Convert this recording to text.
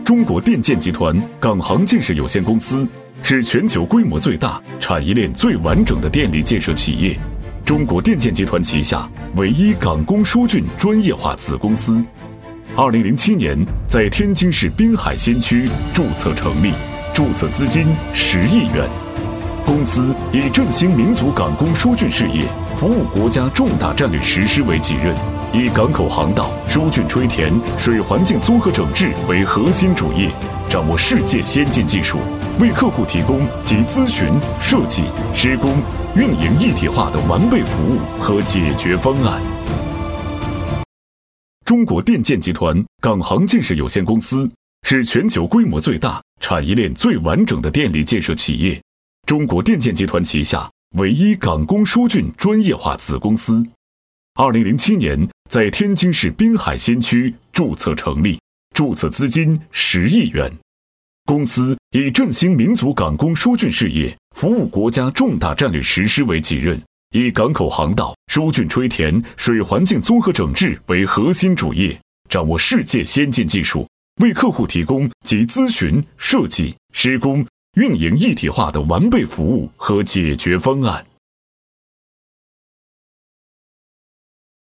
中国电建集团港航建设有限公司是全球规模最大、产业链最完整的电力建设企业，中国电建集团旗下唯一港工疏浚专业化子公司。2007年在天津市滨海新区注册成立，注册资金10亿元。公司以振兴民族港工疏浚事业、服务国家重大战略实施为己任，以港口航道、疏浚吹填、水环境综合整治为核心主业，掌握世界先进技术，为客户提供集咨询、设计、施工、运营一体化的完备服务和解决方案。中国电建集团港航建设有限公司是全球规模最大、产业链最完整的电力建设企业，中国电建集团旗下唯一港工疏浚专业化子公司。2007年在天津市滨海新区注册成立，注册资金10亿元。公司以振兴民族港工疏浚事业、服务国家重大战略实施为己任，以港口航道、疏浚吹填、水环境综合整治为核心主业，掌握世界先进技术，为客户提供集咨询、设计、施工、运营一体化的完备服务和解决方案。